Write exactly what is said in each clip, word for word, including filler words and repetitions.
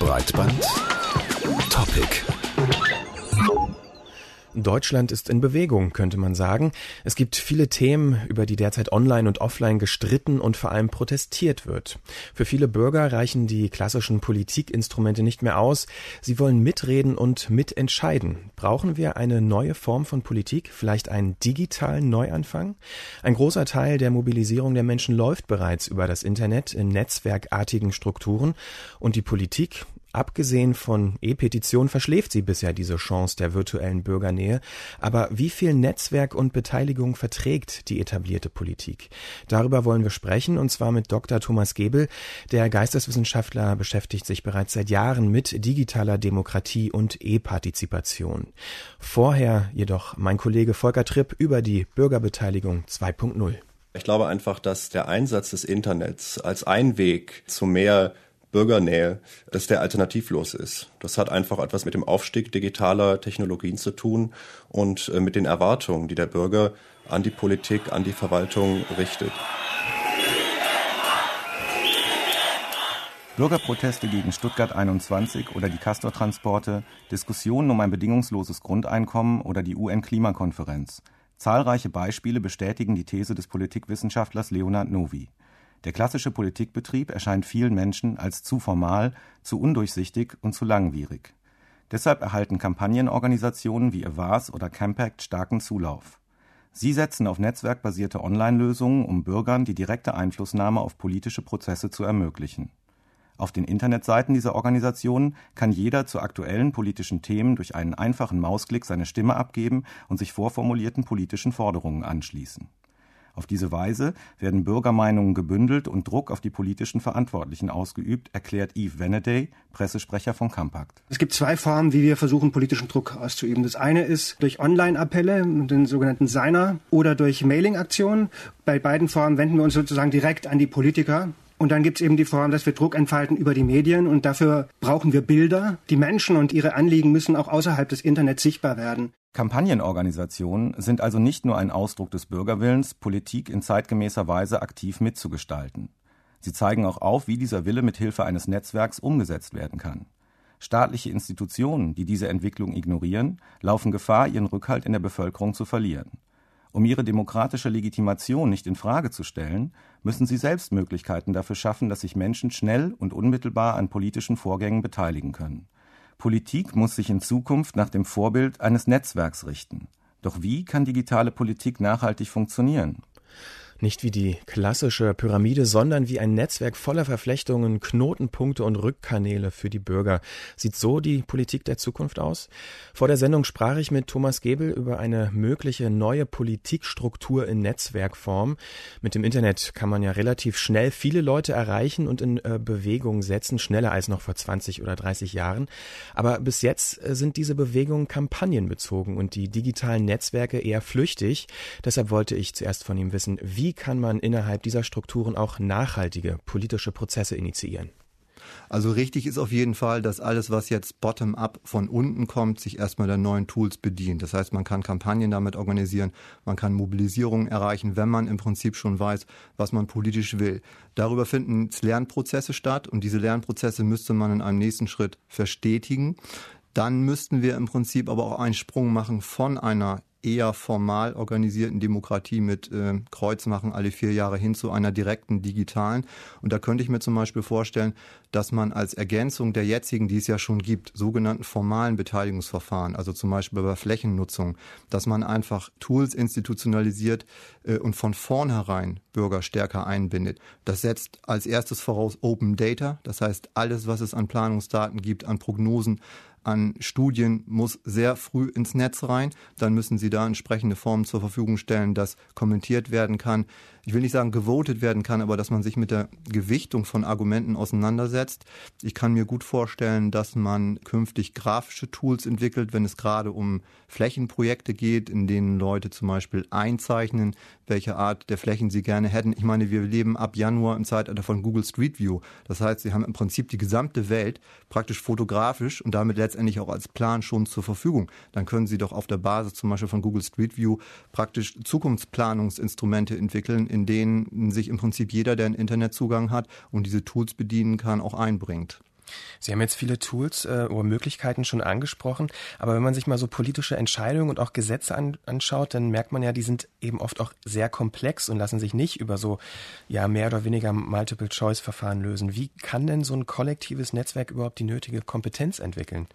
Breitband Topic. Deutschland ist in Bewegung, könnte man sagen. Es gibt viele Themen, über die derzeit online und offline gestritten und vor allem protestiert wird. Für viele Bürger reichen die klassischen Politikinstrumente nicht mehr aus. Sie wollen mitreden und mitentscheiden. Brauchen wir eine neue Form von Politik, vielleicht einen digitalen Neuanfang? Ein großer Teil der Mobilisierung der Menschen läuft bereits über das Internet in netzwerkartigen Strukturen und die Politik, abgesehen von E-Petitionen, verschläft sie bisher diese Chance der virtuellen Bürgernähe. Aber wie viel Netzwerk und Beteiligung verträgt die etablierte Politik? Darüber wollen wir sprechen, und zwar mit Doktor Thomas Gebel. Der Geisteswissenschaftler beschäftigt sich bereits seit Jahren mit digitaler Demokratie und E-Partizipation. Vorher jedoch mein Kollege Volker Tripp über die Bürgerbeteiligung zwei Punkt null. Ich glaube einfach, dass der Einsatz des Internets als ein Weg zu mehr Bürgernähe, dass der alternativlos ist. Das hat einfach etwas mit dem Aufstieg digitaler Technologien zu tun und mit den Erwartungen, die der Bürger an die Politik, an die Verwaltung richtet. Bürgerproteste gegen Stuttgart einundzwanzig oder die Castor-Transporte, Diskussionen um ein bedingungsloses Grundeinkommen oder die U N-Klimakonferenz. Zahlreiche Beispiele bestätigen die These des Politikwissenschaftlers Leonhard Novy. Der klassische Politikbetrieb erscheint vielen Menschen als zu formal, zu undurchsichtig und zu langwierig. Deshalb erhalten Kampagnenorganisationen wie Avaaz oder Campact starken Zulauf. Sie setzen auf netzwerkbasierte Online-Lösungen, um Bürgern die direkte Einflussnahme auf politische Prozesse zu ermöglichen. Auf den Internetseiten dieser Organisationen kann jeder zu aktuellen politischen Themen durch einen einfachen Mausklick seine Stimme abgeben und sich vorformulierten politischen Forderungen anschließen. Auf diese Weise werden Bürgermeinungen gebündelt und Druck auf die politischen Verantwortlichen ausgeübt, erklärt Yves Venaday, Pressesprecher von Campact. Es gibt zwei Formen, wie wir versuchen, politischen Druck auszuüben. Das eine ist durch Online-Appelle, den sogenannten Signer, oder durch Mailing-Aktionen. Bei beiden Formen wenden wir uns sozusagen direkt an die Politiker. Und dann gibt es eben die Form, dass wir Druck entfalten über die Medien, und dafür brauchen wir Bilder. Die Menschen und ihre Anliegen müssen auch außerhalb des Internets sichtbar werden. Kampagnenorganisationen sind also nicht nur ein Ausdruck des Bürgerwillens, Politik in zeitgemäßer Weise aktiv mitzugestalten. Sie zeigen auch auf, wie dieser Wille mit Hilfe eines Netzwerks umgesetzt werden kann. Staatliche Institutionen, die diese Entwicklung ignorieren, laufen Gefahr, ihren Rückhalt in der Bevölkerung zu verlieren. Um ihre demokratische Legitimation nicht in Frage zu stellen, müssen sie selbst Möglichkeiten dafür schaffen, dass sich Menschen schnell und unmittelbar an politischen Vorgängen beteiligen können. Politik muss sich in Zukunft nach dem Vorbild eines Netzwerks richten. Doch wie kann digitale Politik nachhaltig funktionieren? Nicht wie die klassische Pyramide, sondern wie ein Netzwerk voller Verflechtungen, Knotenpunkte und Rückkanäle für die Bürger. Sieht so die Politik der Zukunft aus? Vor der Sendung sprach ich mit Thomas Gebel über eine mögliche neue Politikstruktur in Netzwerkform. Mit dem Internet kann man ja relativ schnell viele Leute erreichen und in äh, Bewegung setzen, schneller als noch vor zwanzig oder dreißig Jahren. Aber bis jetzt äh, sind diese Bewegungen kampagnenbezogen und die digitalen Netzwerke eher flüchtig. Deshalb wollte ich zuerst von ihm wissen, wie Wie kann man innerhalb dieser Strukturen auch nachhaltige politische Prozesse initiieren? Also richtig ist auf jeden Fall, dass alles, was jetzt bottom-up von unten kommt, sich erstmal der neuen Tools bedient. Das heißt, man kann Kampagnen damit organisieren, man kann Mobilisierungen erreichen, wenn man im Prinzip schon weiß, was man politisch will. Darüber finden Lernprozesse statt, und diese Lernprozesse müsste man in einem nächsten Schritt verstetigen. Dann müssten wir im Prinzip aber auch einen Sprung machen von einer eher formal organisierten Demokratie mit äh, Kreuzmachen alle vier Jahre hin zu einer direkten digitalen. Und da könnte ich mir zum Beispiel vorstellen, dass man als Ergänzung der jetzigen, die es ja schon gibt, sogenannten formalen Beteiligungsverfahren, also zum Beispiel bei Flächennutzung, dass man einfach Tools institutionalisiert äh, und von vornherein Bürger stärker einbindet. Das setzt als erstes voraus Open Data, das heißt alles, was es an Planungsdaten gibt, an Prognosen, an Studien, muss sehr früh ins Netz rein. Dann müssen Sie da entsprechende Formen zur Verfügung stellen, dass kommentiert werden kann. Ich will nicht sagen, gewotet werden kann, aber dass man sich mit der Gewichtung von Argumenten auseinandersetzt. Ich kann mir gut vorstellen, dass man künftig grafische Tools entwickelt, wenn es gerade um Flächenprojekte geht, in denen Leute zum Beispiel einzeichnen, welche Art der Flächen sie gerne hätten. Ich meine, wir leben ab Januar im Zeitalter von Google Street View. Das heißt, Sie haben im Prinzip die gesamte Welt praktisch fotografisch und damit letztendlich auch als Plan schon zur Verfügung. Dann können Sie doch auf der Basis zum Beispiel von Google Street View praktisch Zukunftsplanungsinstrumente entwickeln, in denen sich im Prinzip jeder, der einen Internetzugang hat und diese Tools bedienen kann, auch einbringt. Sie haben jetzt viele Tools äh, oder Möglichkeiten schon angesprochen, aber wenn man sich mal so politische Entscheidungen und auch Gesetze an, anschaut, dann merkt man ja, die sind eben oft auch sehr komplex und lassen sich nicht über so ja mehr oder weniger Multiple-Choice-Verfahren lösen. Wie kann denn so ein kollektives Netzwerk überhaupt die nötige Kompetenz entwickeln?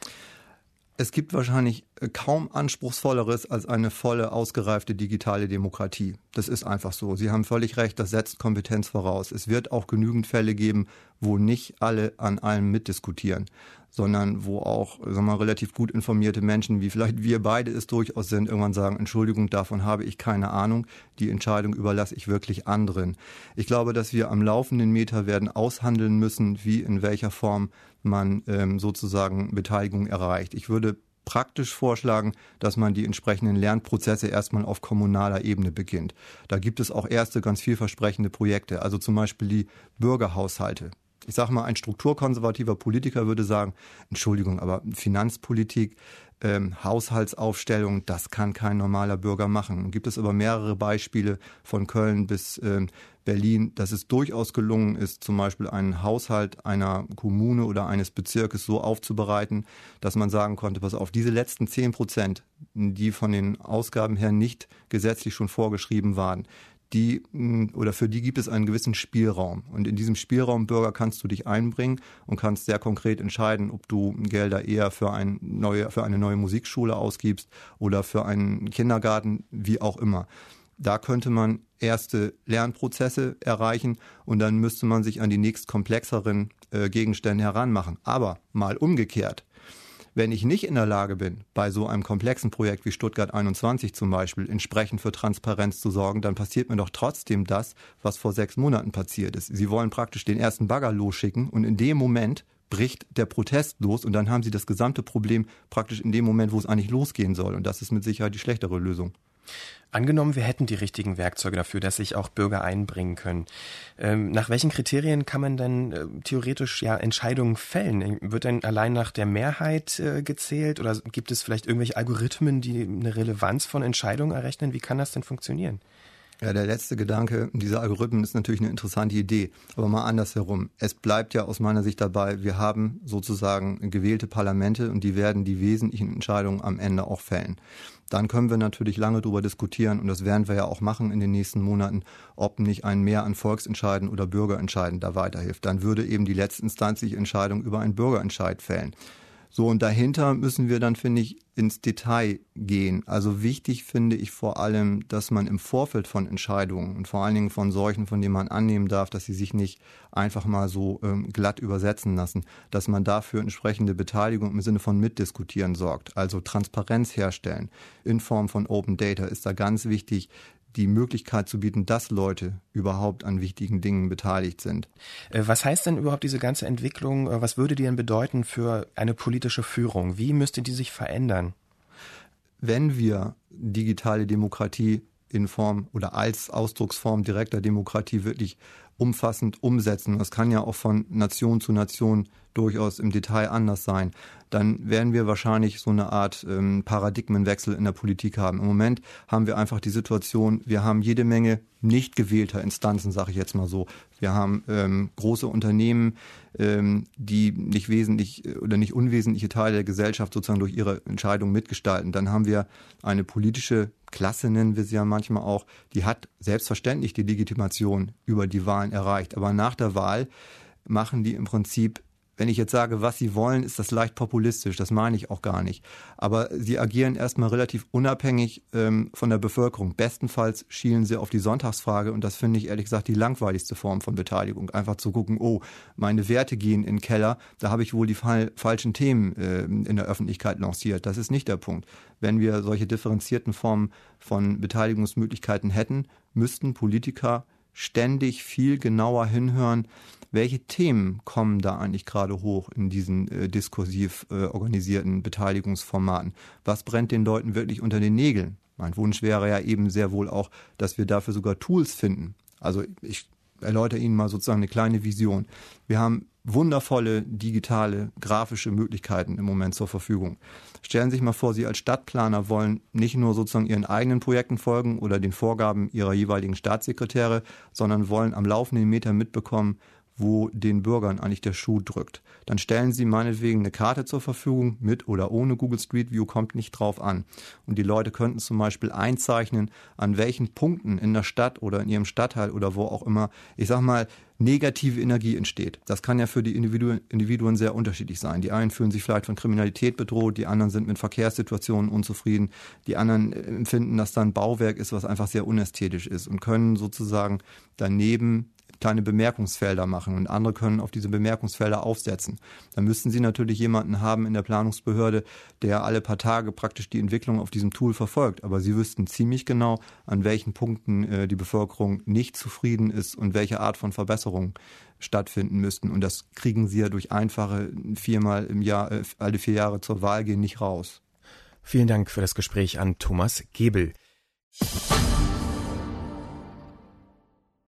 Es gibt wahrscheinlich kaum Anspruchsvolleres als eine volle, ausgereifte digitale Demokratie. Das ist einfach so. Sie haben völlig recht, das setzt Kompetenz voraus. Es wird auch genügend Fälle geben, wo nicht alle an allem mitdiskutieren, sondern wo auch, sagen wir mal, relativ gut informierte Menschen, wie vielleicht wir beide es durchaus sind, irgendwann sagen, Entschuldigung, davon habe ich keine Ahnung, die Entscheidung überlasse ich wirklich anderen. Ich glaube, dass wir am laufenden Meter werden aushandeln müssen, wie in welcher Form man ähm, sozusagen Beteiligung erreicht. Ich würde praktisch vorschlagen, dass man die entsprechenden Lernprozesse erstmal auf kommunaler Ebene beginnt. Da gibt es auch erste ganz vielversprechende Projekte, also zum Beispiel die Bürgerhaushalte. Ich sage mal, ein strukturkonservativer Politiker würde sagen, Entschuldigung, aber Finanzpolitik, ähm, Haushaltsaufstellung, das kann kein normaler Bürger machen. Und gibt es aber mehrere Beispiele von Köln bis ähm, Berlin, dass es durchaus gelungen ist, zum Beispiel einen Haushalt einer Kommune oder eines Bezirkes so aufzubereiten, dass man sagen konnte, pass auf, diese letzten zehn Prozent, die von den Ausgaben her nicht gesetzlich schon vorgeschrieben waren, die oder für die gibt es einen gewissen Spielraum. Und in diesem Spielraum, Bürger, kannst du dich einbringen und kannst sehr konkret entscheiden, ob du Gelder eher für, ein neue, für eine neue Musikschule ausgibst oder für einen Kindergarten, wie auch immer. Da könnte man erste Lernprozesse erreichen und dann müsste man sich an die nächst komplexeren äh, Gegenstände heranmachen. Aber mal umgekehrt. Wenn ich nicht in der Lage bin, bei so einem komplexen Projekt wie Stuttgart einundzwanzig zum Beispiel entsprechend für Transparenz zu sorgen, dann passiert mir doch trotzdem das, was vor sechs Monaten passiert ist. Sie wollen praktisch den ersten Bagger losschicken und in dem Moment bricht der Protest los und dann haben Sie das gesamte Problem praktisch in dem Moment, wo es eigentlich losgehen soll. Und das ist mit Sicherheit die schlechtere Lösung. Angenommen, wir hätten die richtigen Werkzeuge dafür, dass sich auch Bürger einbringen können. Ähm, nach welchen Kriterien kann man denn äh, theoretisch ja Entscheidungen fällen? Wird denn allein nach der Mehrheit äh, gezählt oder gibt es vielleicht irgendwelche Algorithmen, die eine Relevanz von Entscheidungen errechnen? Wie kann das denn funktionieren? Ja, der letzte Gedanke, dieser Algorithmen ist natürlich eine interessante Idee, aber mal andersherum. Es bleibt ja aus meiner Sicht dabei, wir haben sozusagen gewählte Parlamente und die werden die wesentlichen Entscheidungen am Ende auch fällen. Dann können wir natürlich lange darüber diskutieren und das werden wir ja auch machen in den nächsten Monaten, ob nicht ein Mehr an Volksentscheiden oder Bürgerentscheiden da weiterhilft. Dann würde eben die letztinstanzliche Entscheidung über einen Bürgerentscheid fällen. So, und dahinter müssen wir dann, finde ich, ins Detail gehen. Also wichtig finde ich vor allem, dass man im Vorfeld von Entscheidungen und vor allen Dingen von solchen, von denen man annehmen darf, dass sie sich nicht einfach mal so ähm, glatt übersetzen lassen, dass man dafür entsprechende Beteiligung im Sinne von Mitdiskutieren sorgt. Also Transparenz herstellen in Form von Open Data ist da ganz wichtig, die Möglichkeit zu bieten, dass Leute überhaupt an wichtigen Dingen beteiligt sind. Was heißt denn überhaupt diese ganze Entwicklung? Was würde die denn bedeuten für eine politische Führung? Wie müsste die sich verändern? Wenn wir digitale Demokratie in Form oder als Ausdrucksform direkter Demokratie wirklich umfassend umsetzen, das kann ja auch von Nation zu Nation durchaus im Detail anders sein, dann werden wir wahrscheinlich so eine Art ähm, Paradigmenwechsel in der Politik haben. Im Moment haben wir einfach die Situation, wir haben jede Menge nicht gewählter Instanzen, sage ich jetzt mal so. Wir haben ähm, große Unternehmen, ähm, die nicht wesentlich oder nicht unwesentliche Teile der Gesellschaft sozusagen durch ihre Entscheidungen mitgestalten. Dann haben wir eine politische Klasse, nennen wir sie ja manchmal auch, die hat selbstverständlich die Legitimation über die Wahlen erreicht. Aber nach der Wahl machen die im Prinzip, wenn ich jetzt sage, was sie wollen, ist das leicht populistisch. Das meine ich auch gar nicht. Aber sie agieren erstmal relativ unabhängig ähm, von der Bevölkerung. Bestenfalls schielen sie auf die Sonntagsfrage und das finde ich ehrlich gesagt die langweiligste Form von Beteiligung. Einfach zu gucken, oh, meine Werte gehen in den Keller, da habe ich wohl die fal- falschen Themen äh, in der Öffentlichkeit lanciert. Das ist nicht der Punkt. Wenn wir solche differenzierten Formen von Beteiligungsmöglichkeiten hätten, müssten Politiker ständig viel genauer hinhören, welche Themen kommen da eigentlich gerade hoch in diesen äh, diskursiv äh, organisierten Beteiligungsformaten? Was brennt den Leuten wirklich unter den Nägeln? Mein Wunsch wäre ja eben sehr wohl auch, dass wir dafür sogar Tools finden. Also ich erläutere Ihnen mal sozusagen eine kleine Vision. Wir haben wundervolle digitale, grafische Möglichkeiten im Moment zur Verfügung. Stellen Sie sich mal vor, Sie als Stadtplaner wollen nicht nur sozusagen Ihren eigenen Projekten folgen oder den Vorgaben Ihrer jeweiligen Staatssekretäre, sondern wollen am laufenden Meter mitbekommen, wo den Bürgern eigentlich der Schuh drückt. Dann stellen sie meinetwegen eine Karte zur Verfügung, mit oder ohne Google Street View, kommt nicht drauf an. Und die Leute könnten zum Beispiel einzeichnen, an welchen Punkten in der Stadt oder in ihrem Stadtteil oder wo auch immer, ich sag mal, negative Energie entsteht. Das kann ja für die Individuen, Individuen sehr unterschiedlich sein. Die einen fühlen sich vielleicht von Kriminalität bedroht, die anderen sind mit Verkehrssituationen unzufrieden, die anderen empfinden, dass da ein Bauwerk ist, was einfach sehr unästhetisch ist und können sozusagen daneben kleine Bemerkungsfelder machen und andere können auf diese Bemerkungsfelder aufsetzen. Dann müssten Sie natürlich jemanden haben in der Planungsbehörde, der alle paar Tage praktisch die Entwicklung auf diesem Tool verfolgt. Aber Sie wüssten ziemlich genau, an welchen Punkten äh, die Bevölkerung nicht zufrieden ist und welche Art von Verbesserungen stattfinden müssten. Und das kriegen Sie ja durch einfache viermal im Jahr, äh, alle vier Jahre zur Wahl gehen nicht raus. Vielen Dank für das Gespräch an Thomas Gebel.